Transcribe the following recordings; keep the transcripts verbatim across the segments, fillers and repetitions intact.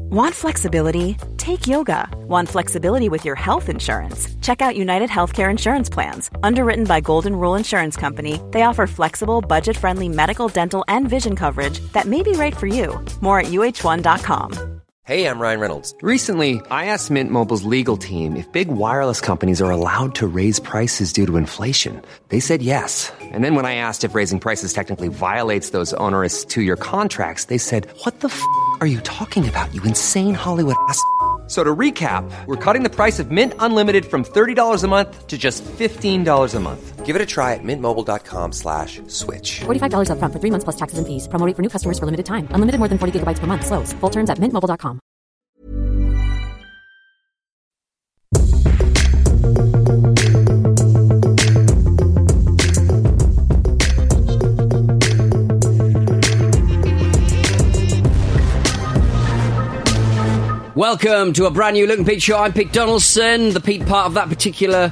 Want flexibility? Take yoga. Want flexibility with your health insurance? Check out United Healthcare Insurance Plans. Underwritten by Golden Rule Insurance Company, they offer flexible, budget-friendly medical, dental, and vision coverage that may be right for you. More at U H one dot com. Hey, I'm Ryan Reynolds. Recently, I asked Mint Mobile's legal team if big wireless companies are allowed to raise prices due to inflation. They said yes. And then when I asked if raising prices technically violates those onerous two-year contracts, they said, what the f*** are you talking about, you insane Hollywood ass f- So to recap, we're cutting the price of Mint Unlimited from thirty dollars a month to just fifteen dollars a month. Give it a try at mintmobile.com slash switch. forty-five dollars up front for three months plus taxes and fees. Promo rate for new customers for limited time. Unlimited more than forty gigabytes per month. Slows full terms at mint mobile dot com. Welcome to a brand new Luke and Pete show. I'm Pete Donaldson, the Pete part of that particular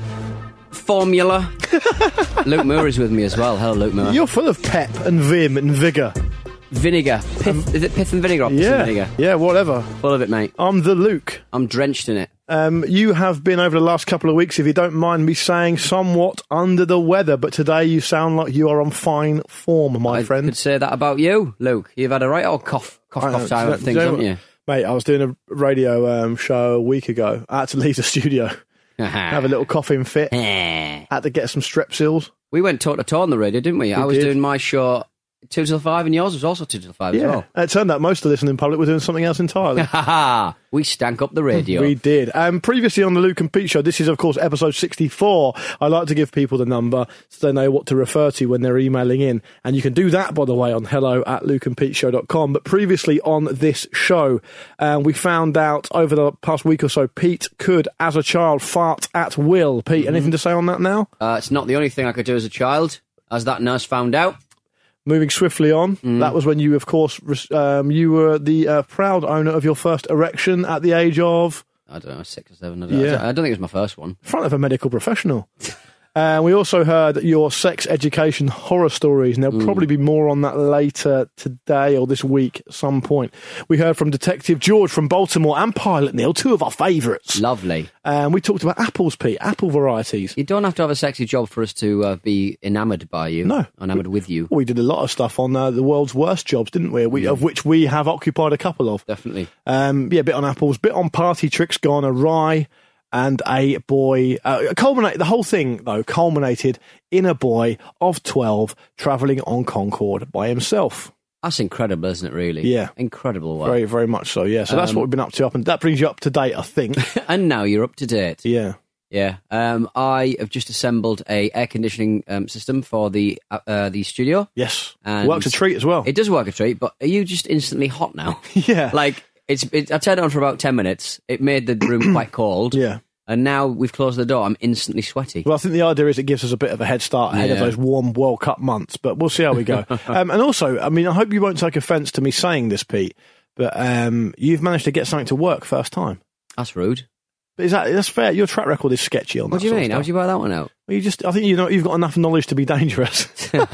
formula. Luke Moore is with me as well. Hello, Luke Moore. You're full of pep and vim and vigour. Vinegar. Pith, um, is it pith and vinegar or pith yeah, and vinegar? Yeah, whatever. Full of it, mate. I'm the Luke. I'm drenched in it. Um, you have been, over the last couple of weeks, if you don't mind me saying, somewhat under the weather, but today you sound like you are on fine form, my I friend. I could say that about you, Luke. You've had a right old cough, cough, I cough know, time so, of things, so, haven't you? Mate, I was doing a radio um, show a week ago. I had to leave the studio. Have a little coughing fit. Had to get some Strepsils. We went toe to toe on the radio, didn't we? we I was did. doing my show two till five, and yours was also two till five yeah. as well. It turned out most of the listening public were doing something else entirely. Ha ha! We stank up the radio. We did. Um, previously on the Luke and Pete show, this is of course episode sixty-four. I like to give people the number so they know what to refer to when they're emailing in. And you can do that, by the way, on hello at luke and pete show dot com. But previously on this show, um, we found out over the past week or so, Pete could, as a child, fart at will. Pete, mm-hmm. anything to say on that now? Uh, it's not the only thing I could do as a child, as that nurse found out. Moving swiftly on, mm. that was when you, of course, um, you were the uh, proud owner of your first erection at the age of... I don't know, six or seven. I don't, yeah. I don't think it was my first one. In front of a medical professional. And uh, we also heard your sex education horror stories, and there'll mm. probably be more on that later today or this week at some point. We heard from Detective George from Baltimore and Pilot Neil, two of our favourites. Lovely. And we talked about apples, Pete, apple varieties. You don't have to have a sexy job for us to uh, be enamoured by you. No. Enamoured with you. We did a lot of stuff on uh, the world's worst jobs, didn't we? we mm. Of which we have occupied a couple of. Definitely. Um, yeah, a bit on apples, bit on party tricks gone awry. And a boy, uh, culminate, the whole thing, though, culminated in a boy of twelve travelling on Concorde by himself. That's incredible, isn't it, really? Yeah. Incredible work. Very, very much so, yeah. So um, that's what we've been up to, up and that brings you up to date, I think. And now you're up to date. Yeah. Yeah. Um, I have just assembled a air conditioning um, system for the uh, uh, the studio. Yes. And works a treat as well. It does work a treat, but are you just instantly hot now? Yeah. Like... It's. It, I turned it on for about ten minutes. It made the room quite cold. Yeah. And now we've closed the door. I'm instantly sweaty. Well, I think the idea is it gives us a bit of a head start ahead yeah. of those warm World Cup months. But we'll see how we go. um, and also, I mean, I hope you won't take offence to me saying this, Pete, but um, you've managed to get something to work first time. That's rude. But is that that's fair? Your track record is sketchy on that. What do you sort mean? of How did you buy that one out? Well, you just. I think you know you've got enough knowledge to be dangerous.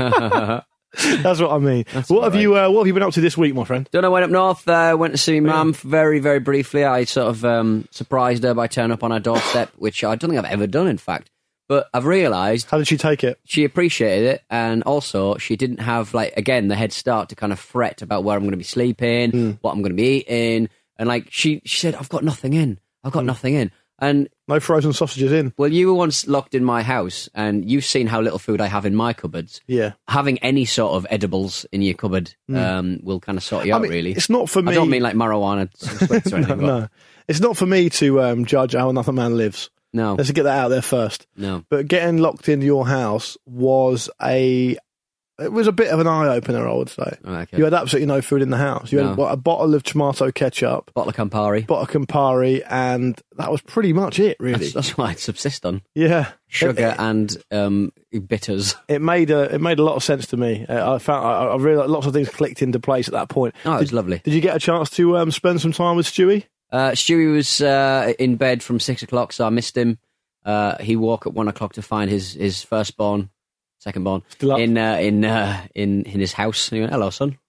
That's what I mean. That's what have right. you uh, What have you been up to this week, my friend? Don't know. Went up north. Uh, went to see my mum very, very briefly. I sort of um, surprised her by turning up on her doorstep, which I don't think I've ever done, in fact. But I've realised... How did she take it? She appreciated it, and also she didn't have, like, again, the head start to kind of fret about where I'm going to be sleeping, mm. what I'm going to be eating, and, like, she, she said, I've got nothing in. I've got mm. nothing in. And no frozen sausages in. Well, you were once locked in my house, and you've seen how little food I have in my cupboards. Yeah. Having any sort of edibles in your cupboard mm. um, will kind of sort you I out, mean, really. It's not for me... I don't mean like marijuana sweats or anything. no, no. It's not for me to um, judge how another man lives. No. Let's get that out there first. No. But getting locked into your house was a... It was a bit of an eye-opener, I would say. Okay. You had absolutely no food in the house. You no. had what, a bottle of tomato ketchup. Bottle of Campari. Bottle of Campari, and that was pretty much it, really. That's, that's what I'd subsist on. Yeah. Sugar it, it, and um, bitters. It made a, it made a lot of sense to me. Uh, I found I, I realised lots of things clicked into place at that point. Oh, it did, was lovely. Did you get a chance to um, spend some time with Stewie? Uh, Stewie was uh, in bed from six o'clock, so I missed him. Uh, he woke at one o'clock to find his, his firstborn, second born, in uh, in uh, in in his house. And he went, "Hello, son."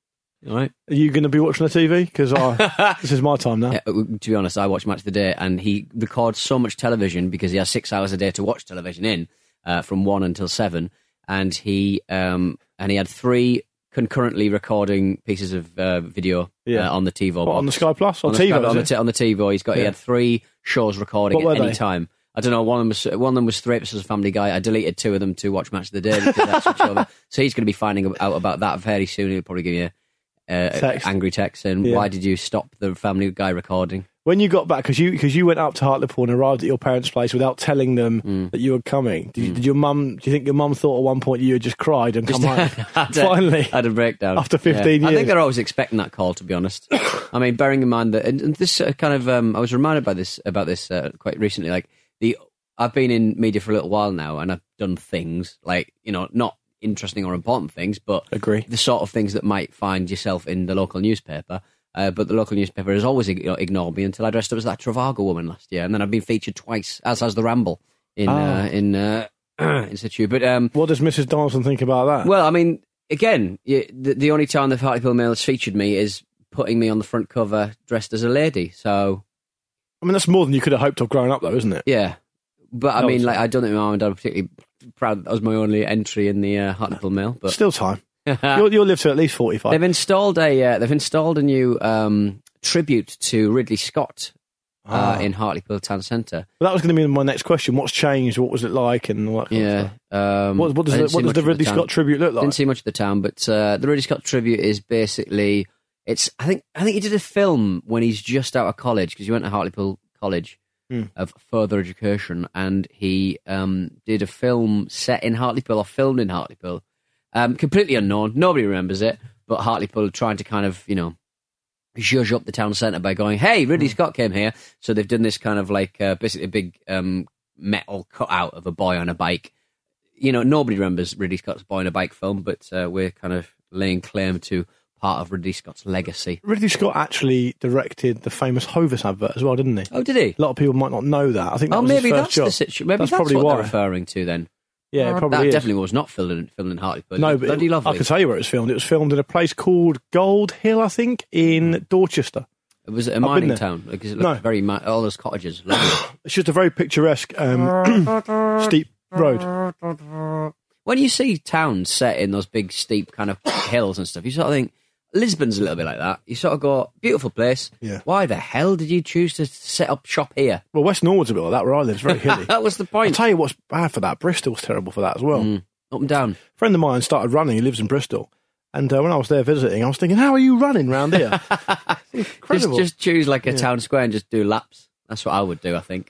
All right. Are you going to be watching the T V? Because this is my time now. Yeah, to be honest, I watch Match of the Day, and he records so much television because he has six hours a day to watch television in, uh, from one until seven, and he um, and he had three concurrently recording pieces of uh, video Yeah. uh, on the TiVo. What, box. on the Sky Plus? on On the, TiVo, Sky- on, the is t- it? on the TiVo. He's got he Yeah. had three shows recording What at were any they? time. I don't know. One of them was one of them was three episodes of Family Guy. I deleted two of them to watch Match of the Day. Because that's switched over. So he's going to be finding out about that very soon. He'll probably give you a uh, Text. angry text saying, Yeah. "Why did you stop the Family Guy recording?" When you got back, because you, cause you went up to Hartlepool and arrived at your parents' place without telling them Mm. that you were coming. Did, you, did your mum, do you think your mum thought at one point you had just cried and come home? Had a- Finally. had a breakdown After fifteen Yeah. I years. think they're always expecting that call. To be honest, I mean, bearing in mind that, and, and this uh, kind of, um, I was reminded by this about this uh, quite recently. Like the, I've been in media for a little while now, and I've done things like you know not interesting or important things, but Agree. the sort of things that might find yourself in the local newspaper. Uh, but the local newspaper has always you know, ignored me until I dressed up as that Travago woman last year, and then I've been featured twice, as has the Ramble in Ah. uh, in uh, in situ. But um, What does Missus Donaldson think about that? well, I mean, again, you, the, the only time the Hartlepool Mail has featured me is putting me on the front cover dressed as a lady. So I mean, that's more than you could have hoped of growing up, though, isn't it? yeah, but I No, mean, it's- like I don't think my mum and dad were particularly proud that, that was my only entry in the uh, Hartlepool Mail. But Still time. you'll, you'll live to at least forty-five. they've installed a uh, they've installed a new um, tribute to Ridley Scott uh, Ah. in Hartlepool Town Centre. Well, that was going to be my next question. What's changed? What was it like? And all that kind of Yeah. stuff. Um, What, what does I the, didn't see what does much the of Ridley town. Scott tribute look like? Didn't see much of the town, but uh, the Ridley Scott tribute is basically it's. I think I think he did a film when he's just out of college because he went to Hartlepool College Hmm. of Further Education, and he um, did a film set in Hartlepool or filmed in Hartlepool, um, completely unknown. Nobody remembers it, but Hartlepool are trying to kind of you know zhuzh up the town centre by going, "Hey, Ridley Scott came here," so they've done this kind of like uh, basically a big um, metal cutout of a boy on a bike. You know, nobody remembers Ridley Scott's Boy on a Bike film, but uh, we're kind of laying claim to part of Ridley Scott's legacy. Ridley Scott actually directed the famous Hovis advert as well, didn't he? Oh, did he? A lot of people might not know that. I think that Oh, was his maybe first that's job. the situation. Maybe That's that's, probably what why. they're referring to then. Yeah, it probably that is. definitely was not filmed in, filmed in Hartlepool. No, It's but bloody it, lovely. I can tell you where it was filmed. It was filmed in a place called Gold Hill, I think, in Dorchester. It was a been mining there. town because it No. looked very mi- all those cottages. Lovely. It's just a very picturesque, um, steep road. When you see towns set in those big steep kind of hills and stuff, you sort of think Lisbon's a little bit like that. You sort of go, beautiful place. Yeah. Why the hell did you choose to set up shop here? Well, West Norwood's a bit like that, where I live. It's very hilly. That was the I'll point. tell you what's bad for that. Bristol's terrible for that as well. Mm, up and down. A friend of mine started running. He lives in Bristol. And uh, when I was there visiting, I was thinking, how are you running round here? It's Just, incredible. just choose like a town square and just do laps. That's what I would do, I think.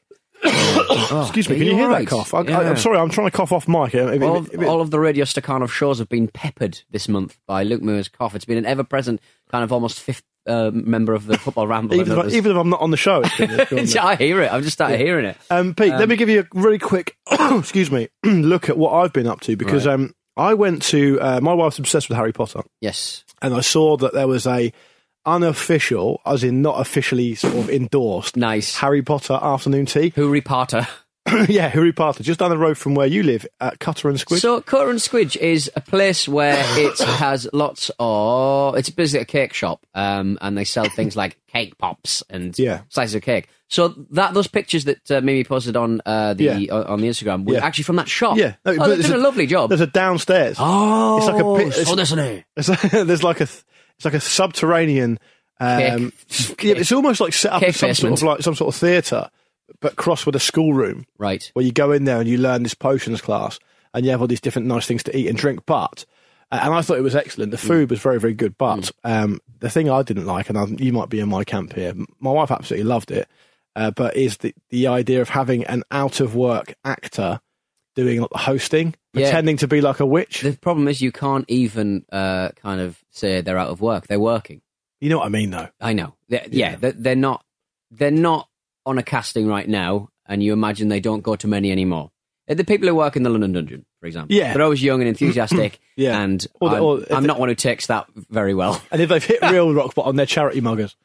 Oh, Excuse me, are can you you hear all that right? cough? I, Yeah. I, I'm sorry, I'm trying to cough off mic. If- if- All of, if it- all of the Radio Stakhanov shows have been peppered this month by Luke Moore's cough. It's been an ever-present kind of almost fifth uh, member of the Football Ramble. even, if I, even if I'm not on the show, it's been, it's been there. I hear it. I've just started hearing it. Um, Pete, let me give you a really quick, excuse me, look at what I've been up to because Right. um, I went to, uh, my wife's obsessed with Harry Potter, Yes. and I saw that there was a unofficial, as in not officially sort of endorsed, Nice. Harry Potter afternoon tea. Harry Potter. Yeah, Harry Potter, just down the road from where you live at Cutter and Squidge. So Cutter and Squidge is a place where it has lots of. It's basically a cake shop, um, and they sell things like cake pops and Yeah. slices of cake. So that those pictures that uh, Mimi posted on uh, the Yeah. on the Instagram were Yeah. actually from that shop. Yeah. No, oh, but they there's did a, a- lovely job. There's a downstairs. Oh, It's like a pit- it's- so this is It's like, there's like a it's like a subterranean. Um, Cake. yeah, it's almost like set up Cake as some sort basement. of like some sort of theatre, but crossed with a schoolroom right. where you go in there and you learn this potions class, and you have all these different nice things to eat and drink. But uh, and I thought it was excellent. The food was very very good. But um, the thing I didn't like, and I, you might be in my camp here, my wife absolutely loved it. Uh, but is the the idea of having an out of work actor doing like the hosting, Yeah. pretending to be like a witch? The problem is you can't even uh, kind of say they're out of work. They're working. You know what I mean, though. I know. They're, Yeah. yeah, they're, they're not. They're not on a casting right now, and you imagine they don't go to many anymore. They're the people who work in the London Dungeon, for example. Yeah. They're always young and enthusiastic. Yeah. And Or the- I'm, or if I'm they- not one who takes that very well. And if they've hit real rock bottom, they're charity muggers.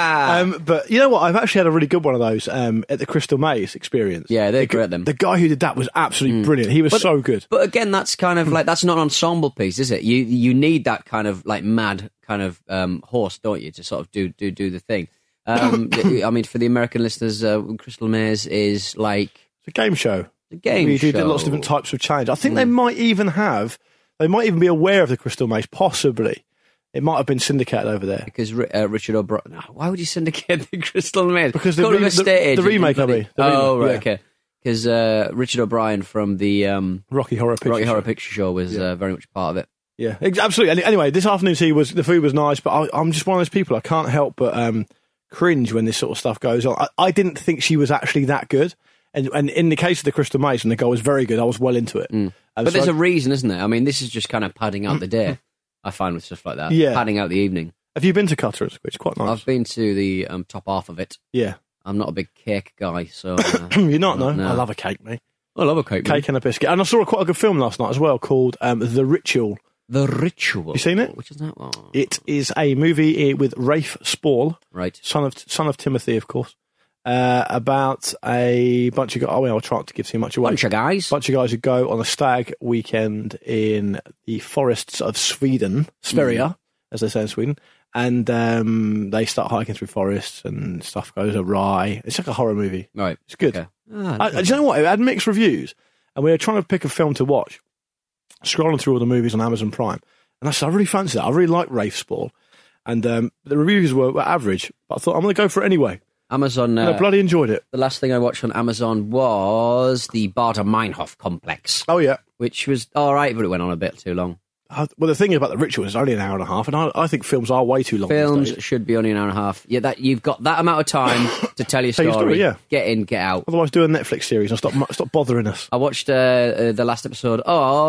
um, but you know what? I've actually had a really good one of those um, at the Crystal Maze experience. Yeah, they're the, great, them. The guy who did that was absolutely brilliant. He was so good. But again, that's kind of like, that's not an ensemble piece, is it? You you need that kind of like mad kind of um, host, don't you, to sort of do do do the thing. Um, I mean, for the American listeners, uh, Crystal Maze is like it's a game show. A game we show. do lots of different types of challenge. I think mm. they might even have. They might even be aware of the Crystal Maze. Possibly, it might have been syndicated over there because uh, Richard O'Brien. No, why would you syndicate the Crystal Maze? Because the, re- the, the remake, I mean. The oh remake, right, yeah. okay. Because uh, Richard O'Brien from the um, Rocky Horror Picture Rocky Show. Horror Picture Show was yeah. uh, very much part of it. Yeah, absolutely. Anyway, this afternoon's tea was the food was nice, but I, I'm just one of those people I can't help but um, cringe when this sort of stuff goes on. I, I didn't think she was actually that good, and, and in the case of the Crystal Maze, and the girl was very good. I was well into it. Mm. But so there's I, a reason, isn't there? I mean, this is just kind of padding out the day. I find with stuff like that, yeah, padding out the evening. Have you been to Qatar? It's quite nice. I've been to the um, top half of it. Yeah, I'm not a big cake guy, so uh, you're not. No? no, I love a cake, mate. I love a cake, cake mate. and a biscuit. And I saw a quite a good film last night as well called um, The Ritual. The Ritual. You seen it? Which is that one? It is a movie with Rafe Spall, right? Son of son of Timothy, of course. Uh, about a bunch of guys. Oh, well, I'll try not to give too much away. Bunch of guys. Bunch of guys who go on a stag weekend in the forests of Sweden, Sverige, mm. as they say in Sweden, and um, they start hiking through forests and stuff goes awry. It's like a horror movie. Right. It's good. Okay. Ah, I, do you know what? It had mixed reviews, and we were trying to pick a film to watch, scrolling through all the movies on Amazon Prime, and I said, I really fancy that. I really like Rafe Spall, and um, the reviews were, were average, but I thought, I'm going to go for it anyway. Amazon. Uh, I bloody enjoyed it. The last thing I watched on Amazon was the Baader Meinhof complex. Oh, yeah. Which was all right, but it went on a bit too long. Uh, well, the thing about The Ritual is only an hour and a half, and I, I think films are way too long. Films should be only an hour and a half. Yeah, that you've got that amount of time to tell your story. Tell your story, yeah. Get in, get out. Otherwise, do a Netflix series and stop stop bothering us. I watched uh, uh, the last episode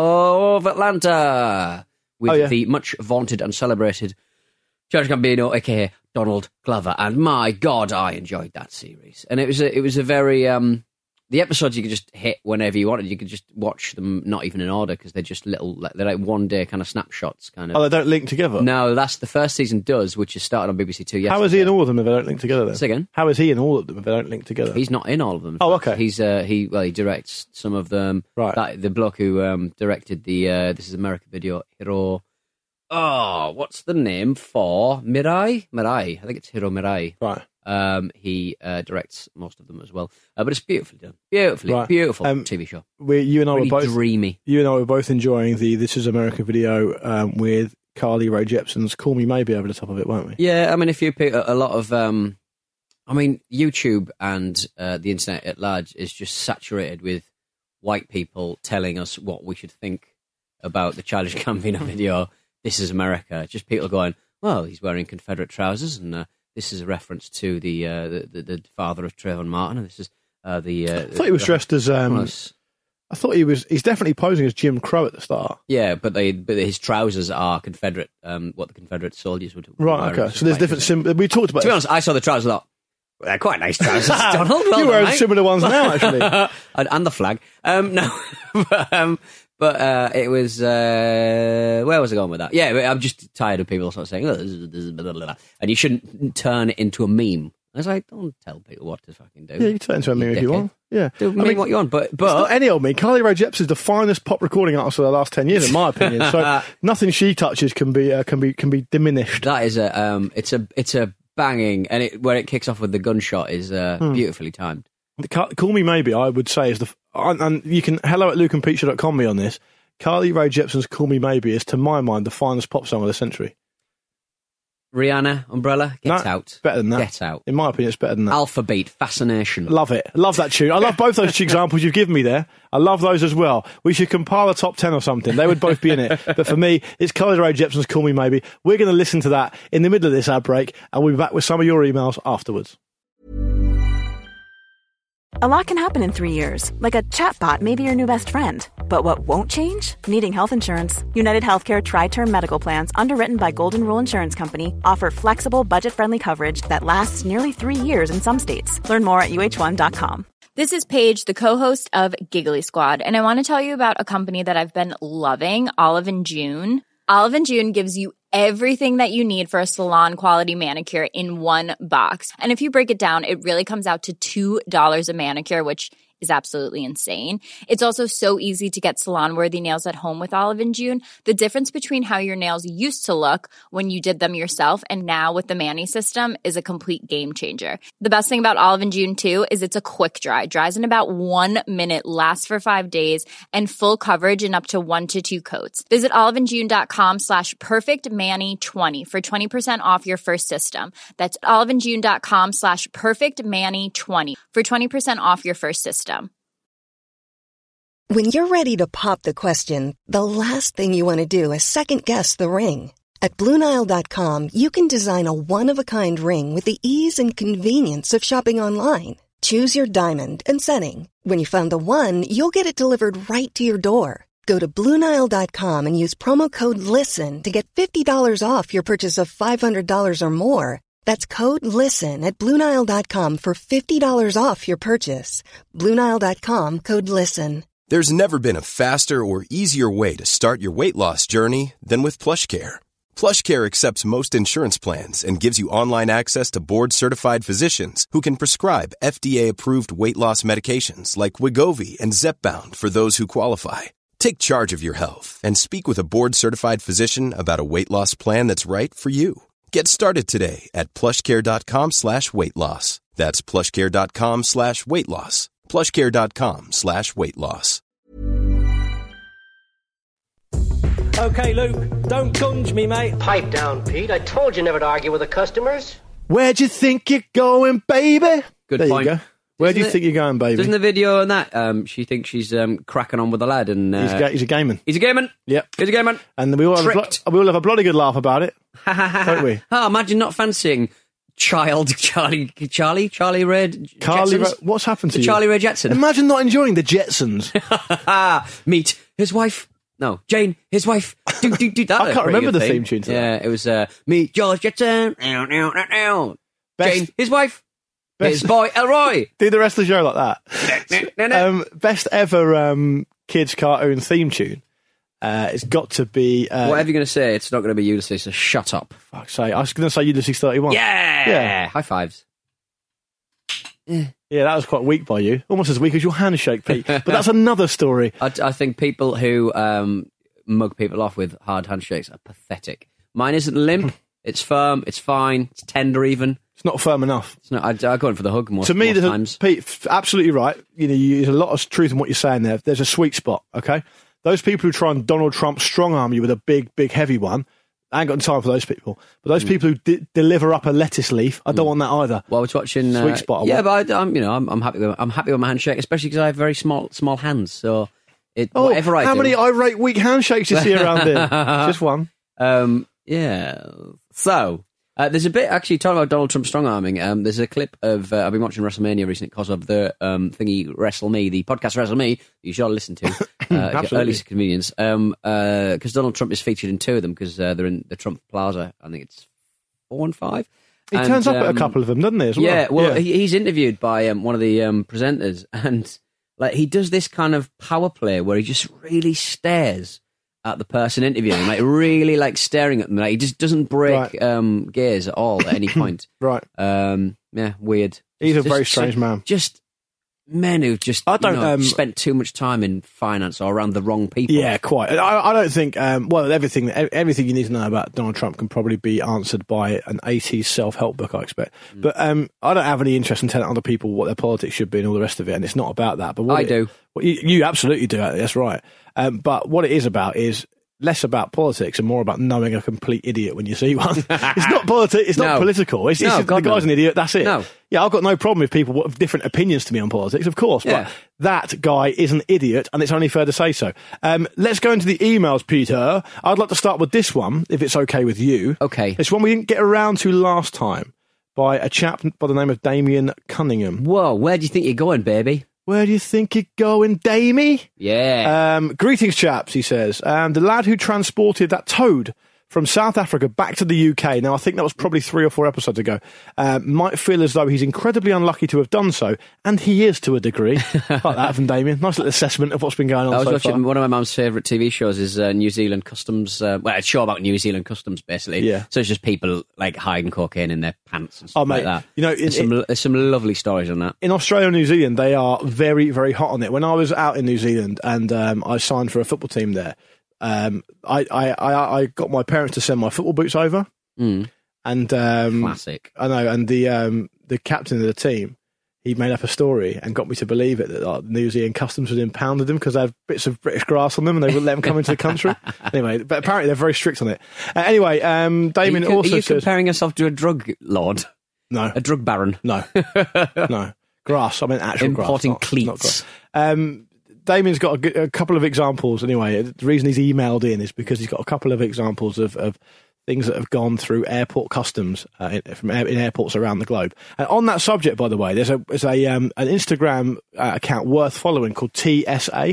of Atlanta with oh, yeah. the much vaunted and celebrated Judge Gambino, aka Donald Glover, and my God, I enjoyed that series. And it was a, it was a very um, the episodes you could just hit whenever you wanted. You could just watch them, not even in order, because they're just little, they're like one day kind of snapshots, kind of. Oh, they don't link together. No, that's the first season does, which is started on B B C Two yesterday. How is he in all of them if they don't link together? Then? Say again? How is he in all of them if they don't link together? He's not in all of them. Oh, okay. He's uh, he well, he directs some of them. Right. That, the bloke who um, directed the uh, This Is America video, Hiro. Oh, what's the name for Mirai? Mirai, I think it's Hiro Mirai. Right. Um, he uh, directs most of them as well, uh, but it's beautifully done, beautifully, right. beautiful um, T V show. We, you and I really were both dreamy. You and I were both enjoying the This Is America video um, with Carly Rae Jepsen's "Call Me Maybe" over the top of it, weren't we? Yeah, I mean, if you pick a, a lot of, um, I mean, YouTube and uh, the internet at large is just saturated with white people telling us what we should think about the Childish Gambino video. This Is America. Just people going, well, he's wearing Confederate trousers, and uh, this is a reference to the, uh, the, the the father of Trayvon Martin, and this is uh, the. Uh, I thought he was dressed as. Um, I thought he was. He's definitely posing as Jim Crow at the start. Yeah, but they but his trousers are Confederate. Um, what the Confederate soldiers would. Right. Okay. So there's different. Sim- we talked about. To be honest, I saw the trousers a lot. They're quite nice trousers, Donald. Well You're wearing done, similar ones now, actually, and, and the flag. Um, no, but, um, but uh, it was. Uh, where was I going with that? Yeah, I'm just tired of people sort of saying, "Oh, this is, this is blah, blah, blah," and you shouldn't turn it into a meme. I was like, don't tell people what to fucking do. Yeah, you can turn it into a meme if you want. Yeah, do I mean, what you want, but but it's not any old meme. Carly Rae Jepsen is the finest pop recording artist of the last ten years, in my opinion. So nothing she touches can be uh, can be can be diminished. That is a um, it's a it's a banging, and it, where it kicks off with the gunshot is uh, hmm. beautifully timed. Call Me Maybe, I would say, is the and you can hello at luke and pizza dot com me on this. Carly Rae Jepsen's Call Me Maybe is, to my mind, the finest pop song of the century. Rihanna, Umbrella, Get no, Out. Better than that. Get Out. In my opinion, it's better than that. Alphabet, Fascination. Love it. Love that tune. I love both those two examples you've given me there. I love those as well. We should compile a top ten or something. They would both be in it. But for me, it's Carly Rae Jepsen's Call Me Maybe. We're going to listen to that in the middle of this ad break, and we'll be back with some of your emails afterwards. A lot can happen in three years, like a chatbot may be your new best friend. But what won't change? Needing health insurance. United Healthcare Tri-Term Medical Plans, underwritten by Golden Rule Insurance Company, offer flexible, budget-friendly coverage that lasts nearly three years in some states. Learn more at U H one dot com. This is Paige, the co-host of Giggly Squad, and I want to tell you about a company that I've been loving, Olive and June. Olive and June gives you everything that you need for a salon-quality manicure in one box. And if you break it down, it really comes out to two dollars a manicure, which is absolutely insane. It's also so easy to get salon-worthy nails at home with Olive and June. The difference between how your nails used to look when you did them yourself and now with the Mani system is a complete game changer. The best thing about Olive and June, too, is it's a quick dry. Dries in about one minute, lasts for five days, and full coverage in up to one to two coats. Visit oliveandjune.com slash perfectmani20 for twenty percent off your first system. That's oliveandjune.com slash perfectmani20 for twenty percent off your first system. When you're ready to pop the question, the last thing you want to do is second-guess the ring. At Blue Nile dot com, you can design a one-of-a-kind ring with the ease and convenience of shopping online. Choose your diamond and setting. When you find the one, you'll get it delivered right to your door. Go to Blue Nile dot com and use promo code LISTEN to get fifty dollars off your purchase of five hundred dollars or more. That's code LISTEN at Blue Nile dot com for fifty dollars off your purchase. Blue Nile dot com, code LISTEN. There's never been a faster or easier way to start your weight loss journey than with PlushCare. PlushCare accepts most insurance plans and gives you online access to board-certified physicians who can prescribe F D A-approved weight loss medications like Wegovy and Zepbound for those who qualify. Take charge of your health and speak with a board-certified physician about a weight loss plan that's right for you. Get started today at plushcare.com slash weight loss. That's plushcare.com slash weight loss. plushcare.com slash weight loss. Okay, Luke, don't gunge me, mate. Pipe down, Pete. I told you never to argue with the customers. Where'd you think you're going, baby? Good there point. You go. Where Doesn't do you it, think you're going, baby? Doesn't the video on that, um, she thinks she's um, cracking on with the lad and... Uh, he's, ga- he's a gamer. He's a gamer. Yep. He's a gamer. And we all, have a blo- we all have a bloody good laugh about it, don't we? Oh, imagine not fancying child Charlie, Charlie, Charlie Ray Carly Jetsons. Ra- what's happened to the you? Charlie Ray Jetson. Imagine not enjoying the Jetsons. Meet his wife. No, Jane, his wife. Do, do, do. That I can't remember the theme tune to yeah, that. it was uh, Meet George Jetson. Ow, ow, ow, ow. Best- Jane, his wife. Best- His boy, Elroy. Do the rest of the show like that. um, best ever um, kids cartoon theme tune. Uh, it's got to be... Uh, Whatever you're going to say, it's not going to be Ulysses, so shut up. Fuck's sake. I was going to say Ulysses thirty-one. Yeah! Yeah. High fives. Yeah, that was quite weak by you. Almost as weak as your handshake, Pete. But that's another story. I, I think people who um, mug people off with hard handshakes are pathetic. Mine isn't limp. It's firm. It's fine. It's tender even. It's not firm enough. It's not. I, I go in for the hug most, to me, most there's times. a, Pete, f- absolutely right. You know, you, there's a lot of truth in what you're saying there. There's a sweet spot, okay? Those people who try and Donald Trump strong arm you with a big, big, heavy one, I ain't got time for those people. But those mm. people who di- deliver up a lettuce leaf, I don't mm. want that either. Well, I was watching sweet uh, spot. I yeah, want. but I, I'm, you know, I'm, I'm happy. With, I'm happy with my handshake, especially because I have very small, small hands. So, it, oh, whatever I how do, many irate, weak handshakes you see around here? Just one. Um, yeah. So. Uh, there's a bit, actually, talking about Donald Trump strong-arming, um, there's a clip of, uh, I've been watching WrestleMania recently because of the um, thingy Wrestle Me, the podcast Wrestle Me, that you should listen to, uh, at your earliest convenience, because um, uh, Donald Trump is featured in two of them, because uh, they're in the Trump Plaza, I think it's four and five. He and, turns up um, at a couple of them, doesn't he, as well? Yeah, well, yeah. He, he's interviewed by um, one of the um, presenters, and like he does this kind of power play where he just really stares at the person interviewing, like really like staring at them. Like he just doesn't break right. um, gaze at all at any point. right. Um, yeah, weird. He's just, a very just, strange so, man. Just men who've just I don't you know, um, spent too much time in finance or around the wrong people. Yeah, quite. I, I don't think. Um, well, everything everything you need to know about Donald Trump can probably be answered by an eighties self-help book, I expect. Mm. But um, I don't have any interest in telling other people what their politics should be and all the rest of it. And it's not about that. But what I it, do. What you, you absolutely do. That's right. Um, but what it is about is less about politics and more about knowing a complete idiot when you see one. It's not politi- It's not no. political. It's, no, it's God, the guy's no. an idiot. That's it. No. Yeah, I've got no problem with people with different opinions to me on politics, of course. Yeah. But that guy is an idiot, and it's only fair to say so. Um, let's go into the emails, Peter. I'd like to start with this one, if it's okay with you. Okay. It's one we didn't get around to last time by a chap by the name of Damien Cunningham. Whoa, where do you think you're going, baby? Where do you think you're going, Damie? Yeah. Um, greetings, chaps, he says. Um, the lad who transported that toad from South Africa back to the U K. Now, I think that was probably three or four episodes ago. Uh, might feel as though he's incredibly unlucky to have done so, and he is to a degree. Like that from Damien. Nice little assessment of what's been going on. I was so watching far. one of my mum's favourite T V shows is uh, New Zealand Customs. Uh, well, it's a show about New Zealand Customs, basically. Yeah. So it's just people like hiding cocaine in their pants and stuff Oh, mate, like that. you know, there's, in- some, there's some lovely stories on that. In Australia and New Zealand, they are very, very hot on it. When I was out in New Zealand and um, I signed for a football team there, um, I, I, I, I got my parents to send my football boots over. Mm. And um, Classic. I know. And the um, the captain of the team, he made up a story and got me to believe it that like, New Zealand Customs had impounded them because they had bits of British grass on them and they wouldn't let them come into the country. Anyway, but apparently they're very strict on it. Uh, anyway, um, Damien are you, also are you says... comparing yourself to a drug lord? No. A drug baron? No. No. Grass. I mean actual Importing grass. Importing cleats. Um, Damien's got a, g- a couple of examples anyway. The reason he's emailed in is because he's got a couple of examples of, of things that have gone through airport customs uh, in, from air, in airports around the globe. And on that subject, by the way, there's a there's a um, an Instagram uh, account worth following called T S A.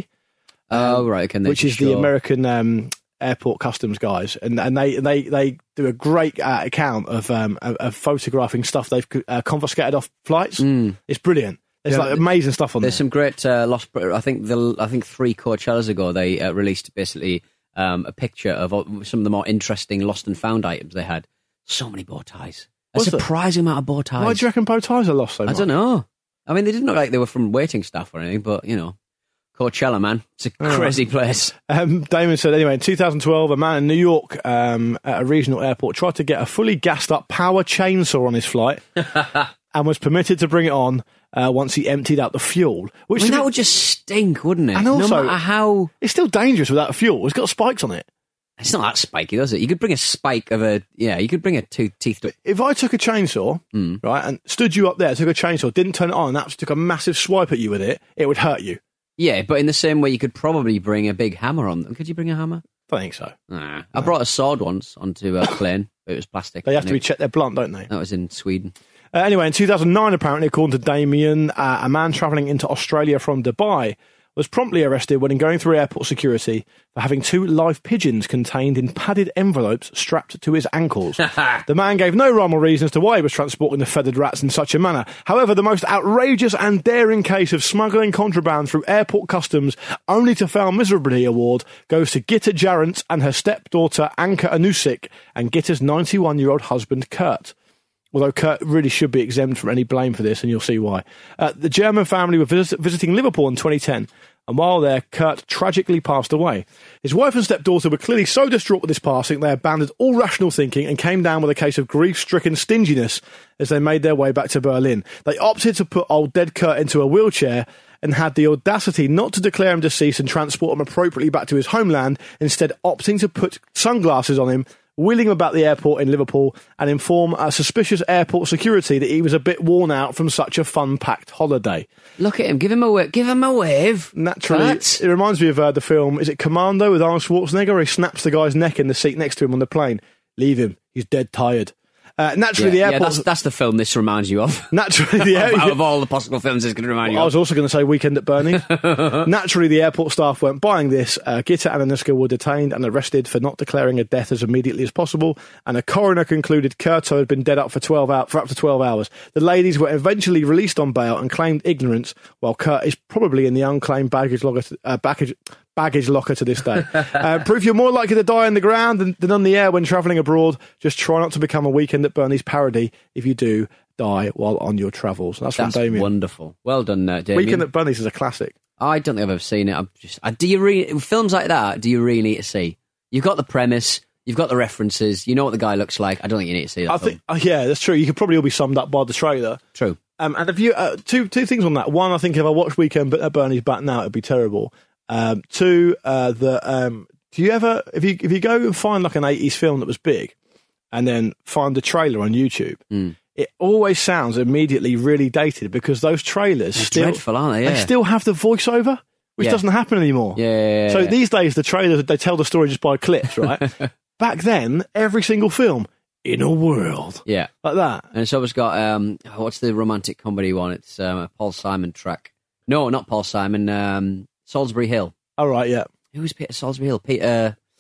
Oh, right. Okay, Which is the American um, airport customs guys, and and they they, they do a great uh, account of, um, of of photographing stuff they've uh, confiscated off flights. Mm. It's brilliant. There's Yeah, like amazing stuff on There's there. some great uh, lost. I think the I think three Coachellas ago they uh, released basically um, a picture of all- some of the more interesting lost and found items they had. So many bow ties. A Was there? surprising amount of bow ties. Why do you reckon bow ties are lost so much? I don't know. I mean, they didn't look like they were from waiting staff or anything, but you know, Coachella, man, it's a All right. crazy place. Um, Damon said, anyway, in two thousand twelve, a man in New York um, at a regional airport tried to get a fully gassed up power chainsaw on his flight and was permitted to bring it on uh, once he emptied out the fuel. Which I mean, to that be- would just stink, wouldn't it? And also- no matter how it's still dangerous without fuel. It's got spikes on it. it's not that spiky, does it? You could bring a spike of a yeah. You could bring a two teeth. If I took a chainsaw, Mm. right, and stood you up there, took a chainsaw, didn't turn it on, and absolutely took a massive swipe at you with it, it would hurt you. Yeah, but in the same way, you could probably bring a big hammer on them. Could you bring a hammer? I think so. Nah. I brought a sword once onto a plane, but it was plastic. They have to And be it- checked. They're blunt, don't they? That was in Sweden. Uh, anyway, in two thousand nine, apparently, according to Damien, uh, a man travelling into Australia from Dubai was promptly arrested when going through airport security for having two live pigeons contained in padded envelopes strapped to his ankles. The man gave no rhyme or reason as to why he was transporting the feathered rats in such a manner. However, the most outrageous and daring case of smuggling contraband through airport customs only to fail miserably award goes to Gitta Jarrant and her stepdaughter Anka Anusik and Gitta's ninety-one-year-old husband Kurt. Although Kurt really should be exempt from any blame for this, and you'll see why. Uh, the German family were visit- visiting Liverpool in twenty ten, and while there, Kurt tragically passed away. His wife and stepdaughter were clearly so distraught with his passing, they abandoned all rational thinking and came down with a case of grief-stricken stinginess as they made their way back to Berlin. They opted to put old dead Kurt into a wheelchair and had the audacity not to declare him deceased and transport him appropriately back to his homeland, instead opting to put sunglasses on him, wheeling him about the airport in Liverpool and inform uh, suspicious airport security that he was a bit worn out from such a fun-packed holiday. Look at him. Give him a wave. Give him a wave. Naturally, Kurt. it reminds me of uh, the film, is it Commando with Arnold Schwarzenegger, where he snaps the guy's neck in the seat next to him on the plane. Leave him. He's dead tired. Uh, naturally, Yeah, the yeah, airport... that's, that's the film this reminds you of. Naturally, the Out air- of all the possible films it's going to remind you I was of. also going to say Weekend at Bernie's. Naturally, the airport staff weren't buying this. Uh, Gitta and Anuska were detained and arrested for not declaring a death as immediately as possible, and a coroner concluded Kurto had been dead up for twelve hours, for up to twelve hours. The ladies were eventually released on bail and claimed ignorance, while Kurt is probably in the unclaimed baggage locker, uh, baggage, baggage locker to this day. uh, proof you're more likely to die on the ground than, than on the air when travelling abroad. Just try not to become a Weekend at Bernie's parody if you do die while on your travels. That's, That's from Damien. wonderful. Well done, uh, Damien. Weekend at Bernie's is a classic. I don't think I've ever seen it. I'm just. I, do you really films like that? Do you really need to see? You've got the premise. You've got the references. You know what the guy looks like. I don't think you need to see that I film. think, uh, yeah, that's true. You could probably all be summed up by the trailer. True. Um, and if you uh, two two things on that. One, I think if I watched Weekend at Bernie's back now, it'd be terrible. Um, two, uh, the um, do you ever if you if you go and find like an eighties film that was big, and then find the trailer on YouTube, Mm. it always sounds immediately really dated because those trailers They're still dreadful, aren't they? Yeah. they still have the voiceover, which Yeah. doesn't happen anymore. Yeah, yeah, yeah, So yeah. these days, the trailers they tell the story just by clips, right? Back then, every single film in a world Yeah. like that. And it's always got um, what's the romantic comedy one? It's um, a Paul Simon track. No, not Paul Simon. Um, Salisbury Hill. All right, yeah. Who's Peter Salisbury Hill? Peter.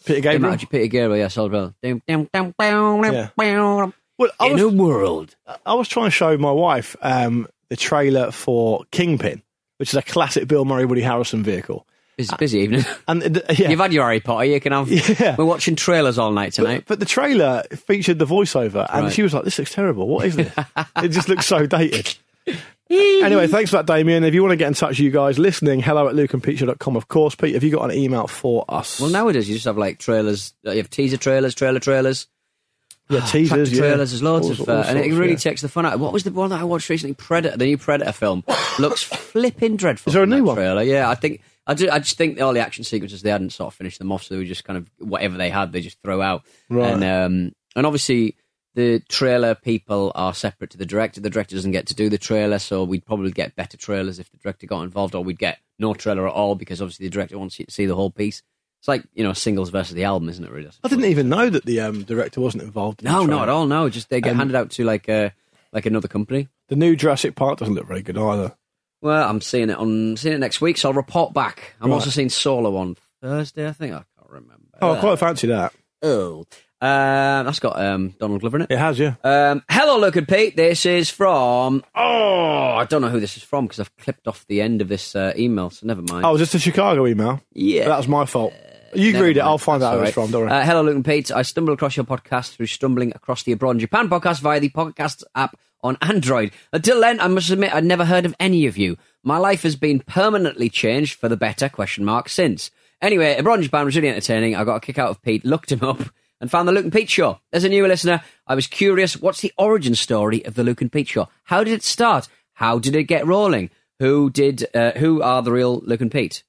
Peter Gabriel? Imagine Peter Gabriel, yeah, Solid Bell. Down, down, down, down, Yeah. down. Well, I In was, a world. I was trying to show my wife um, the trailer for Kingpin, which is a classic Bill Murray, Woody Harrelson vehicle. It's a busy evening. And uh, yeah. You've had your Harry Potter, you can have... Yeah. We're watching trailers all night tonight. But, but the trailer featured the voiceover, and Right. she was like, this looks terrible. What is this? It just looks so dated. Anyway, thanks for that, Damien. If you want to get in touch with you guys listening, hello at luke and pete show dot com, of course. Pete, have you got an email for us? Well, nowadays you just have like trailers. You have teaser trailers, trailer trailers. Yeah, teasers, Tractor yeah. trailers, there's loads All- of... all Uh, and it sorts, really yeah. takes the fun out. What was the one that I watched recently? Predator, the new Predator film. Looks flipping dreadful. Is there a from new that one? Trailer. Yeah, I think... I, do, I just think all the action sequences, they hadn't sort of finished them off, so they were just kind of... Whatever they had, they just throw out. Right. And, um, and obviously, the trailer people are separate to the director. The director doesn't get to do the trailer, so we'd probably get better trailers if the director got involved, or we'd get no trailer at all, because obviously the director wants you to see the whole piece. It's like, you know, singles versus the album, isn't it, really? I didn't even know that the um, director wasn't involved. In No, the not at trailer. all. No, just they get Um, handed out to like uh, like another company. The new Jurassic Park doesn't look very good either. Well, I'm seeing it on seeing it next week, so I'll report back. I'm Right. also seeing Solo on Thursday. I think I can't remember. Oh, I quite fancy that. Oh, uh, that's got um, Donald Glover in it. It has, yeah. Um, hello, Luke and Pete. This is from. Oh, I don't know who this is from because I've clipped off the end of this uh, email, so never mind. Oh, was this a Chicago email? Yeah. That was my fault. You Never read it, mind. I'll find That's out who all it's right. from, don't worry. Uh, hello, Luke and Pete. I stumbled across your podcast through stumbling across the Abroad in Japan podcast via the Podcasts app on Android. Until then, I must admit I'd never heard of any of you. My life has been permanently changed for the better, question mark, since. Anyway, Abroad in Japan was really entertaining. I got a kick out of Pete, looked him up, and found the Luke and Pete Show. As a new listener, I was curious, what's the origin story of the Luke and Pete Show? How did it start? How did it get rolling? Who did? Uh, who are the real Luke and Pete?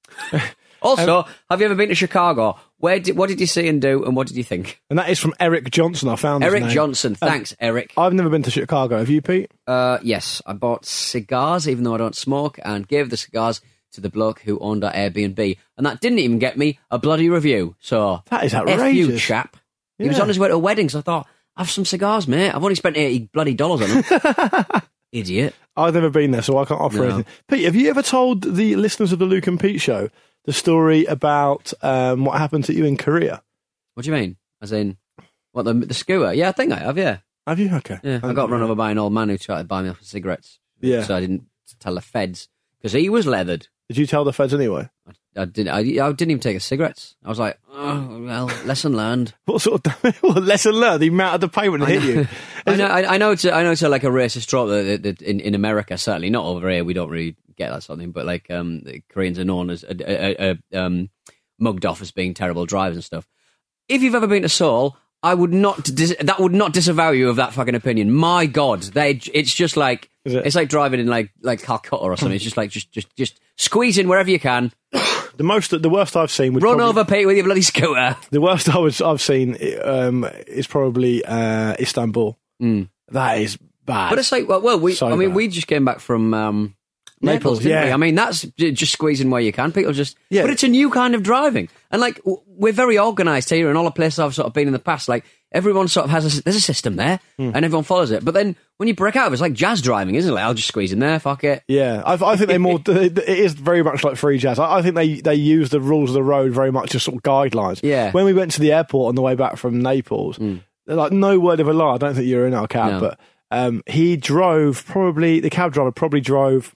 Also, um, have you ever been to Chicago? Where did, what did you see and do, and what did you think? And that is from Eric Johnson, I found Eric his name. Johnson, thanks, um, Eric. I've never been to Chicago. Have you, Pete? Uh, yes, I bought cigars, even though I don't smoke, and gave the cigars to the bloke who owned our Airbnb. And that didn't even get me a bloody review. So, that is F outrageous. you, chap. Yeah. He was on his way to a wedding, so I thought, have some cigars, mate. I've only spent eighty bloody dollars on them. Idiot. I've never been there, so I can't offer No. anything. Pete, have you ever told the listeners of the Luke and Pete Show the story about um, what happened to you in Korea? What do you mean? As in, what, the, the scooter? Yeah, I think I have, yeah. Have you? Okay. Yeah, I got run over by an old man who tried to buy me off for cigarettes. Yeah. So I didn't tell the feds, because he was leathered. Did you tell the feds anyway? I, I, didn't, I, I didn't even take his cigarettes. I was like, oh, well, lesson learned. What sort of what lesson learned? The amount of the payment hit you. I know, I, I know it's a, I know it's a, like a racist trope that, that, that in, in America, certainly not over here. We don't really get that sort of thing. But like um, the Koreans are known as uh, uh, uh, um, mugged off as being terrible drivers and stuff. If you've ever been to Seoul, I would not dis- that would not disavow you of that fucking opinion. My God, they it's just like Is it? it's like driving in like like Calcutta or something. It's just like just just just squeeze in wherever you can. The most, the worst I've seen would Run probably, over Pete with your bloody scooter. The worst I was, I've seen um, is probably uh, Istanbul. Mm. That is bad. But it's like, well, well we, So I mean, bad. we just came back from um, Naples, Naples, didn't yeah. we? I mean, that's j- just squeezing where you can. People just, Yeah. but it's a new kind of driving, and like w- we're very organised here, and all the places I've sort of been in the past, like everyone sort of has a, there's a system there, Hmm. and everyone follows it. But then when you break out of it, it's like jazz driving, isn't it? Like, I'll just squeeze in there, fuck it. Yeah, I, I think they more. It is very much like free jazz. I, I think they they use the rules of the road very much as sort of guidelines. Yeah. When we went to the airport on the way back from Naples, they're like no word of a lie. I don't think you were in our cab, No. but um, he drove probably the cab driver probably drove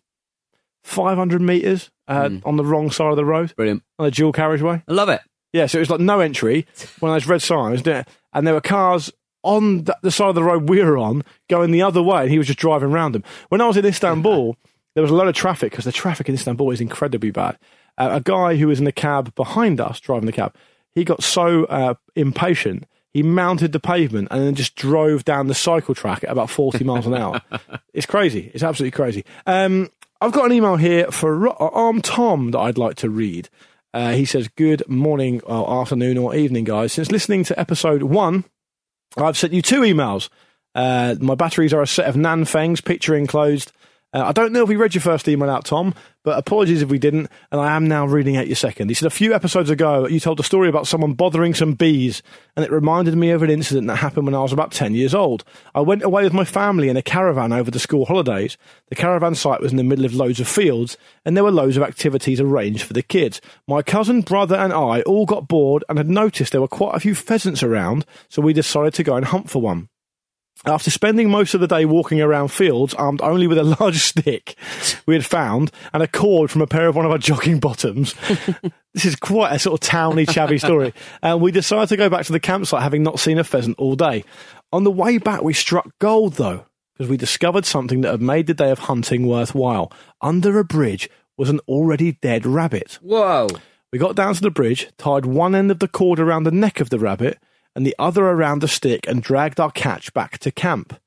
five hundred meters uh, on the wrong side of the road Brilliant, on a dual carriageway. I love it. Yeah, so it was like no entry, one of those red signs, didn't it? And there were cars on the, the side of the road we were on going the other way, and he was just driving around them. When I was in Istanbul, there was a lot of traffic, because the traffic in Istanbul is incredibly bad. Uh, a guy who was in the cab behind us, driving the cab, he got so uh, impatient, he mounted the pavement and then just drove down the cycle track at about forty miles an hour. It's crazy. It's absolutely crazy. Um, I've got an email here for Ro- Arm Tom that I'd like to read. Uh, he says, good morning, or afternoon, or evening, guys. Since listening to episode one, I've sent you two emails. Uh, my batteries are a set of Nanfangs, picture enclosed, Uh, I don't know if we read your first email out, Tom, but apologies if we didn't, and I am now reading out your second. He said, a few episodes ago, you told a story about someone bothering some bees, and it reminded me of an incident that happened when I was about ten years old. I went away with my family in a caravan over the school holidays. The caravan site was in the middle of loads of fields, and there were loads of activities arranged for the kids. My cousin, brother, and I all got bored and had noticed there were quite a few pheasants around, so we decided to go and hunt for one. After spending most of the day walking around fields, armed only with a large stick we had found and a cord from a pair of one of our jogging bottoms, this is quite a sort of towny, chavvy story, and we decided to go back to the campsite having not seen a pheasant all day. On the way back, we struck gold, though, because we discovered something that had made the day of hunting worthwhile. Under a bridge was an already dead rabbit. Whoa. We got down to the bridge, tied one end of the cord around the neck of the rabbit, and the other around the stick, and dragged our catch back to camp.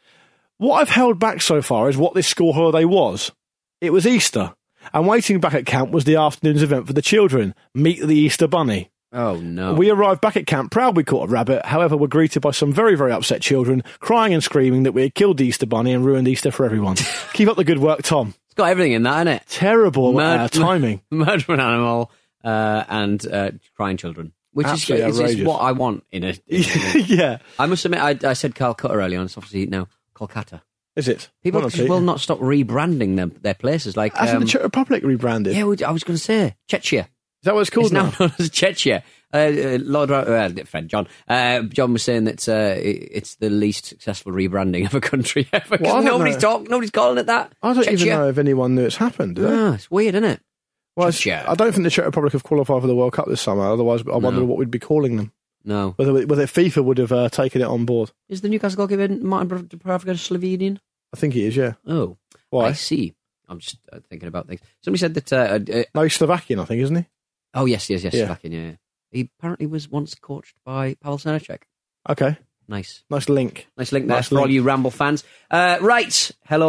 What I've held back so far is what this school holiday was. It was Easter, and waiting back at camp was the afternoon's event for the children, Meet the Easter Bunny. Oh, no. We arrived back at camp proud we caught a rabbit, however were greeted by some very, very upset children, crying and screaming that we had killed the Easter Bunny and ruined Easter for everyone. Keep up the good work, Tom. It's got everything in that, hasn't it? Terrible Mur- uh, timing. Murder an animal uh, and uh, crying children. Which is, is, is what I want in a... In a yeah. I must admit, I, I said Calcutta earlier on. It's obviously now Kolkata. Is it? People just will not stop rebranding them, their places. Like, Hasn't um, the Czech Republic rebranded? Yeah, I was going to say. Czechia. Is that what it's called it's now? now known as Czechia. Uh, uh, Lord, uh, friend John. Uh, John was saying that uh, it, it's the least successful rebranding of a country ever. Well, nobody's talking, nobody's calling it that. I don't Czechia. even know if anyone knew it's happened, do they? Ah, it's weird, isn't it? Well, I don't think the Czech Republic have qualified for the World Cup this summer. Otherwise, I wonder no. what we'd be calling them. No. Whether, whether FIFA would have uh, taken it on board. Is the Newcastle goalkeeper Martin Dubravka Slovenian? I think he is, yeah. Oh. Why? I see. I'm just uh, thinking about things. Somebody said that... Uh, uh, no, he's Slovakian, I think, isn't he? Oh, yes, yes, yes, yeah. Slovakian, yeah. He apparently was once coached by Pavel Srnicek. Okay. Nice. Nice link. Nice link there nice for link. all you Ramble fans. Uh, right. Hello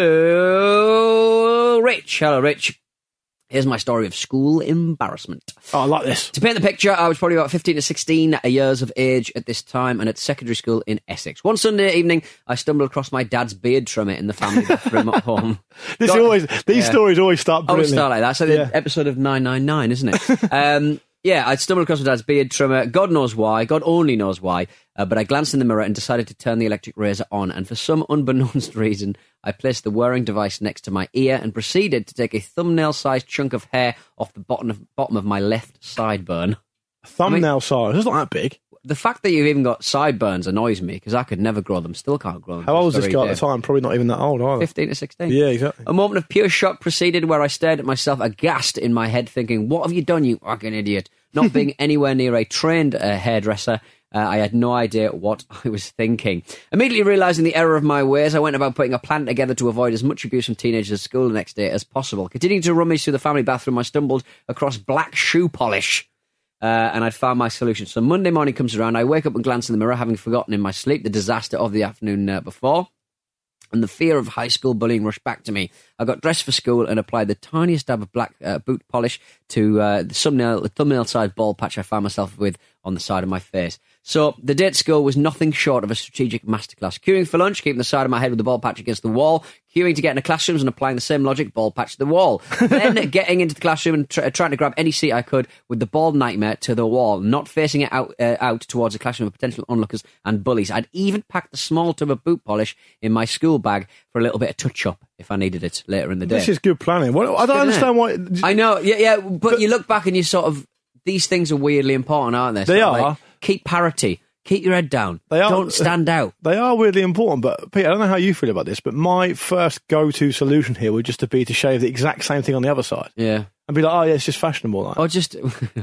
to Rich. Hello, Rich. Here's my story of school embarrassment. Oh, I like this. To paint the picture, I was probably about fifteen to sixteen years of age at this time and at secondary school in Essex. One Sunday evening, I stumbled across my dad's beard trimmer in the family bathroom at home. This Got, always These yeah. stories always start brilliantly. Always start like that. So yeah. the episode of nine nine nine, isn't it? um, yeah, I stumbled across my dad's beard trimmer. God knows why. God only knows why. Uh, but I glanced in the mirror and decided to turn the electric razor on. And for some unbeknownst reason, I placed the whirring device next to my ear and proceeded to take a thumbnail-sized chunk of hair off the bottom of, bottom of my left sideburn. A thumbnail I mean, size? It's not that big. The fact that you've even got sideburns annoys me because I could never grow them. Still can't grow them. How old was this guy at the time? Probably not even that old either. fifteen to sixteen. Yeah, exactly. A moment of pure shock proceeded where I stared at myself aghast in my head thinking, what have you done, you fucking idiot? Not being anywhere near a trained uh, hairdresser, uh, I had no idea what I was thinking. Immediately realising the error of my ways, I went about putting a plan together to avoid as much abuse from teenagers at school the next day as possible. Continuing to rummage through the family bathroom, I stumbled across black shoe polish. Uh, and I'd found my solution. So Monday morning comes around, I wake up and glance in the mirror, having forgotten in my sleep the disaster of the afternoon uh, before. And the fear of high school bullying rushed back to me. I got dressed for school and applied the tiniest dab of black uh, boot polish to uh, the thumbnail, the thumbnail-sized ball patch I found myself with on the side of my face. So the day at school was nothing short of a strategic masterclass. Queuing for lunch, keeping the side of my head with the ball patch against the wall. Queuing to get into classrooms and applying the same logic, ball patch to the wall. Then getting into the classroom and tr- trying to grab any seat I could with the bald nightmare to the wall, not facing it out uh, out towards a classroom of potential onlookers and bullies. I'd even packed the small tub of boot polish in my school bag for a little bit of touch-up if I needed it later in the day. This is good planning. What, I don't understand why... I know, yeah, yeah, but, but you look back and you sort of... These things are weirdly important, aren't they? They sort are. Like, keep parity. Keep your head down. They are, Don't stand out. They are weirdly important, but Pete, I don't know how you feel about this, but my first go-to solution here would just to be to shave the exact same thing on the other side. Yeah. And be like, oh yeah, it's just fashionable. Like. Or just,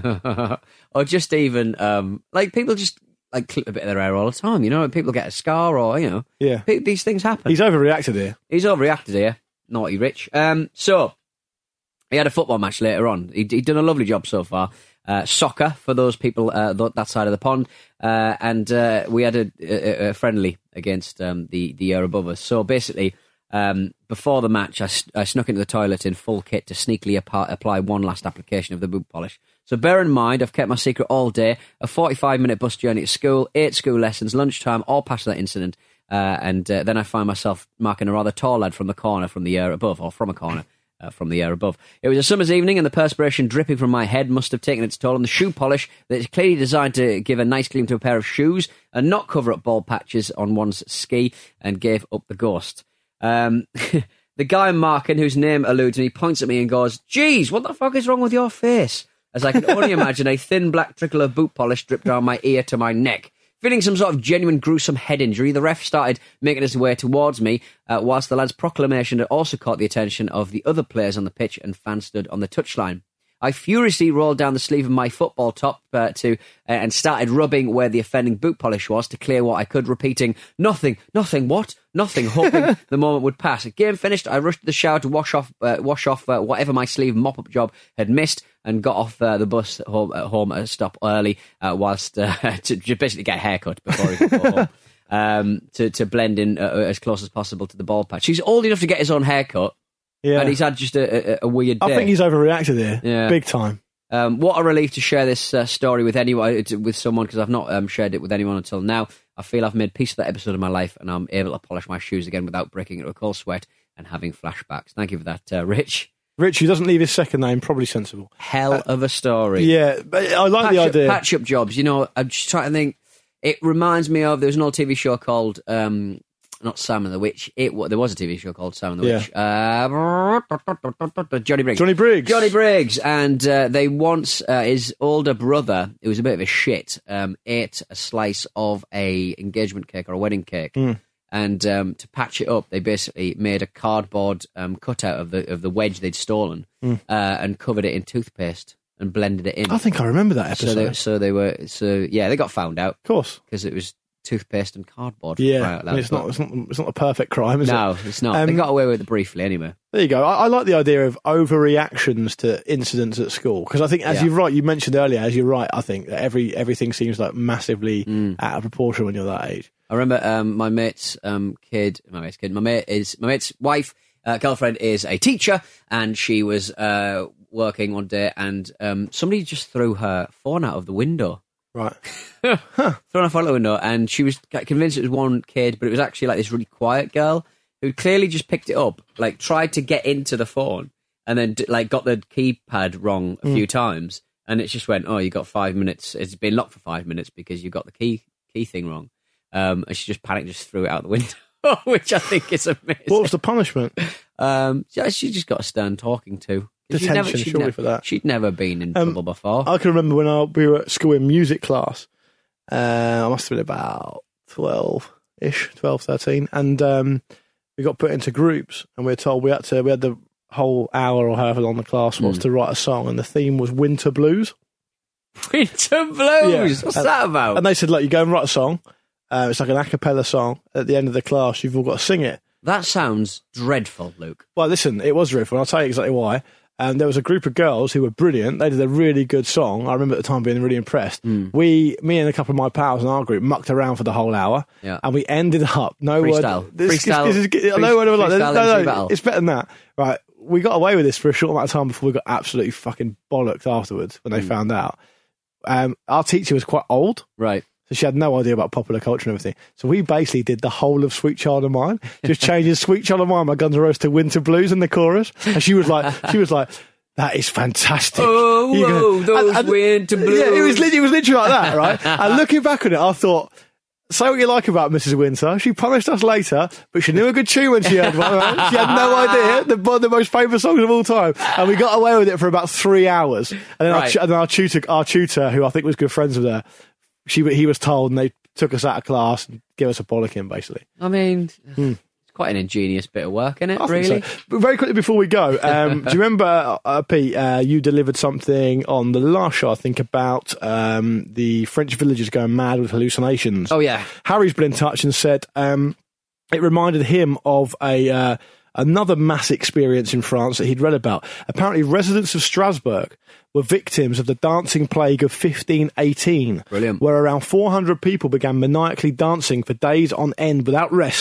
or just even, um, like people just like clip a bit of their hair all the time, you know? People get a scar or, you know. Yeah. Pe- these things happen. He's overreacted here. He's overreacted here. Naughty Rich. Um, so, he had a football match later on. He'd, he'd done a lovely job so far. Uh, soccer for those people uh, th- that side of the pond, uh, and uh, we had a, a, a friendly against um, the the year above us. So basically, um, before the match, I, s- I snuck into the toilet in full kit to sneakily ap- apply one last application of the boot polish. So bear in mind, I've kept my secret all day. A forty-five minute bus journey to school, eight school lessons, lunchtime, all past that incident. Uh, and uh, then I find myself marking a rather tall lad from the corner from the air above, or from a corner uh, from the air above. It was a summer's evening, and the perspiration dripping from my head must have taken its toll on the shoe polish that is clearly designed to give a nice gleam to a pair of shoes and not cover up bald patches on one's ski, and gave up the ghost. Um, the guy I'm marking, whose name eludes me, points at me and goes, "Geez, what the fuck is wrong with your face?" As I can only imagine a thin black trickle of boot polish dripped down my ear to my neck. Feeling some sort of genuine gruesome head injury, the ref started making his way towards me, uh, whilst the lad's proclamation had also caught the attention of the other players on the pitch and fans stood on the touchline. I furiously rolled down the sleeve of my football top uh, to uh, and started rubbing where the offending boot polish was to clear what I could, repeating, "Nothing, nothing, what? Nothing," hoping the moment would pass. Game finished, I rushed to the shower to wash off uh, wash off uh, whatever my sleeve mop-up job had missed, and got off uh, the bus at home, at home at a stop early, uh, whilst uh, to just basically get a haircut before he could go home, um, to, to blend in uh, as close as possible to the bald patch. He's old enough to get his own haircut. Yeah. And he's had just a, a, a weird day. I think he's overreacted here. Yeah. Big time. Um, what a relief to share this uh, story with anyone, with someone, because I've not um, shared it with anyone until now. I feel I've made peace with that episode of my life, and I'm able to polish my shoes again without breaking into a cold sweat and having flashbacks. Thank you for that, uh, Rich. Rich, who doesn't leave his second name, probably sensible. Hell uh, of a story. Yeah, but I like patch the up, idea. Patch-up jobs, you know, I'm just trying to think. It reminds me of, there was an old T V show called... Um, Not Sam and the Witch. It well, there was a T V show called Sam and the yeah. Witch. Uh, Johnny Briggs. Johnny Briggs. Johnny Briggs. And uh, they once uh, his older brother, who was a bit of a shit, um, ate a slice of a engagement cake or a wedding cake, mm. and um, to patch it up, they basically made a cardboard um, cutout of the of the wedge they'd stolen mm. uh, and covered it in toothpaste and blended it in. I think I remember that episode. So they, so they were so yeah they got found out, of course, because it was toothpaste and cardboard. Yeah, I mean, it's not. It's not. It's not a perfect crime, is no, it? No, it's not. Um, they got away with it briefly, anyway. There you go. I, I like the idea of overreactions to incidents at school, because I think, as Yeah. you're right, you mentioned earlier, as you're right, I think that every everything seems like massively Mm. out of proportion when you're that age. I remember um, my mate's um, kid. My mate's kid. My mate is my mate's wife. Uh, girlfriend is a teacher, and she was uh, working one day, and um, somebody just threw her phone out of the window. Right. Thrown her phone out the window, and she was convinced it was one kid, but it was actually like this really quiet girl who clearly just picked it up, like tried to get into the phone, and then like got the keypad wrong a Mm. few times, and it just went, "Oh, you got five minutes. It's been locked for five minutes because you got the key key thing wrong." Um, and she just panicked, just threw it out the window, which I think is amazing. What was the punishment? Um, yeah, she just got a stern talking to. She'd Detention, never, she'd surely, never, for that. She'd never been in Um, trouble before. I can remember when I, we were at school in music class. Uh, I must have been about twelve-ish, twelve, thirteen, and um, we got put into groups, and we were told we had to. We had the whole hour or however long the class was Mm. to write a song, and the theme was Winter Blues. Winter Blues. Yeah. What's and, that about? And they said, like, you go and write a song. Uh, it's like an a cappella song. At the end of the class, you've all got to sing it. That sounds dreadful, Luke. Well, listen, it was dreadful. I'll tell you exactly why. And there was a group of girls who were brilliant. They did a really good song. I remember at the time being really impressed. Mm. We, me and a couple of my pals in our group, mucked around for the whole hour. Yeah. And we ended up, no Freestyle. word. This, Freestyle. This, this is, Free- no word of a lie. freestyle No, M C no, battle. it's better than that. Right. We got away with this for a short amount of time before we got absolutely fucking bollocked afterwards when they Mm. found out. Um, our teacher was quite old. Right. So she had no idea about popular culture and everything. So we basically did the whole of Sweet Child of Mine, just changing Sweet Child of Mine by Guns N' Roses to Winter Blues in the chorus. And she was like, she was like, that is fantastic. Oh, You go- whoa, those and- and- winter blues. Yeah, it was, lit- it was literally like that, right? And looking back on it, I thought, say what you like about Missus Winter. She punished us later, but she knew a good tune when she heard one. Right? She had no idea the, one of the most famous songs of all time, and we got away with it for about three hours. And then, our, Right. tu- and then our tutor, our tutor, who I think was good friends with her, she he was told, and they took us out of class and gave us a bollocking, basically. I mean, Hmm. it's quite an ingenious bit of work, isn't it, I think really? so. But very quickly before we go, um, do you remember, uh, Pete, uh, you delivered something on the last show, I think, about um, the French villagers going mad with hallucinations? Oh, yeah. Harry's been in touch and said um, it reminded him of a uh, another mass experience in France that he'd read about. Apparently, residents of Strasbourg were victims of the dancing plague of fifteen eighteen, Brilliant. where around four hundred people began maniacally dancing for days on end without rest,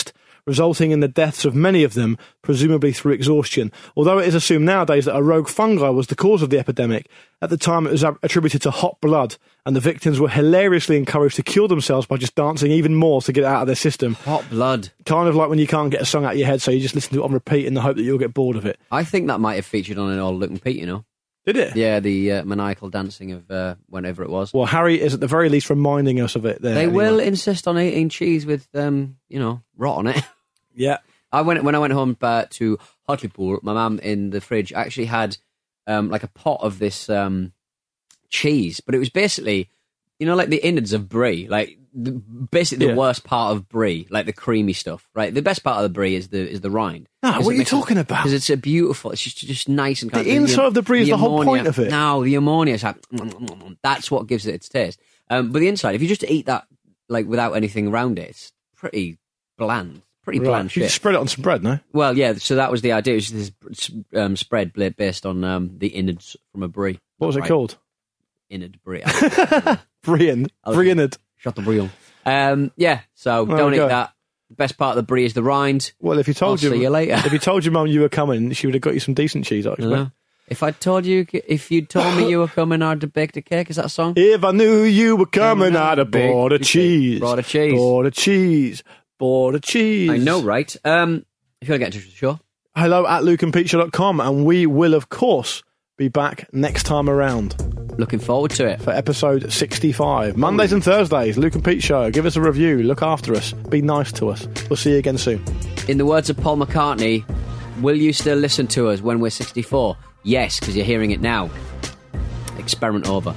resulting in the deaths of many of them, presumably through exhaustion. Although it is assumed nowadays that a rogue fungi was the cause of the epidemic, at the time it was attributed to hot blood, and the victims were hilariously encouraged to kill themselves by just dancing even more to get it out of their system. Hot blood. Kind of like when you can't get a song out of your head, so you just listen to it on repeat in the hope that you'll get bored of it. I think that might have featured on an old Luke and Pete, you know. Did it? Yeah, the uh, maniacal dancing of uh, whenever it was. Well, Harry is at the very least reminding us of it there. They anyway. will insist on eating cheese with, um, you know, rot on it. Yeah. I went When I went home uh, to Hartlepool, my mum in the fridge actually had um, like a pot of this um, cheese, but it was basically, you know, like the innards of brie, like the, basically the Yeah. worst part of brie, like the creamy stuff, right? The best part of the brie is the is the rind. Ah, what are you talking about? Because it's a beautiful, it's just just nice and kind The of... inside of the brie is the whole point of it. No, the ammonia is like, that's what gives it its taste. Um, but the inside, if you just eat that like without anything around it, it's pretty bland. Pretty Right. bland You shit. just spread it on some bread, no? Well, yeah, so that was the idea. It was this um, spread based on um, the innards from a brie. What was it Right. called? Innard brie. Brian. Brianid. Shut the brie. Um, yeah, so There don't we eat go. that. The best part of the brie is the rind. Well, if you told I'll you, see you later. if you told your mum you were coming, she would have got you some decent cheese, I expect. Uh, if I told you, if you told me you were coming, I'd have baked a cake. Is that a song? If I knew you were coming, Coming I'd have big bought a cake. cheese. Bought a cheese. Bought a cheese. Bought a cheese. I know, right? Um, if you want to get in touch with the show, Hello at luke and pete show dot com, and we will, of course, be back next time around looking forward to it. for episode sixty-five. Mondays and Thursdays, Luke and Pete Show. Give us a review. Look after us. Be nice to us. We'll see you again soon. In the words of Paul McCartney, will you still listen to us when we're sixty-four? Yes, because you're hearing it now. Experiment over.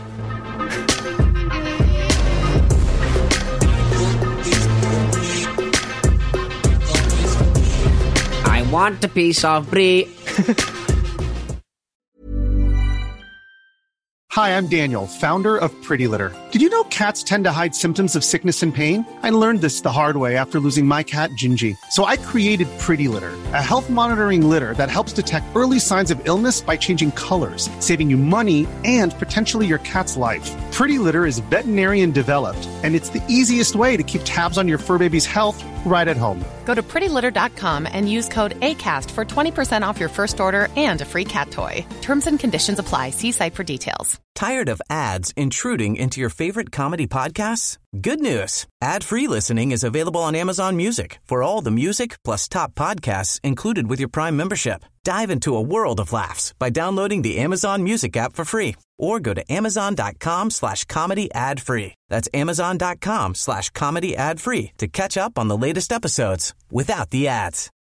I want a piece of brie. Hi, I'm Daniel, founder of Pretty Litter. Did you know cats tend to hide symptoms of sickness and pain? I learned this the hard way after losing my cat, Gingy. So I created Pretty Litter, a health monitoring litter that helps detect early signs of illness by changing colors, saving you money and potentially your cat's life. Pretty Litter is veterinarian developed, and it's the easiest way to keep tabs on your fur baby's health right at home. Go to pretty litter dot com and use code ACAST for twenty percent off your first order and a free cat toy. Terms and conditions apply. See site for details. Tired of ads intruding into your favorite comedy podcasts? Good news. Ad-free listening is available on Amazon Music for all the music plus top podcasts included with your Prime membership. Dive into a world of laughs by downloading the Amazon Music app for free or go to amazon.com slash comedy ad free. That's amazon.com slash comedy ad free to catch up on the latest episodes without the ads.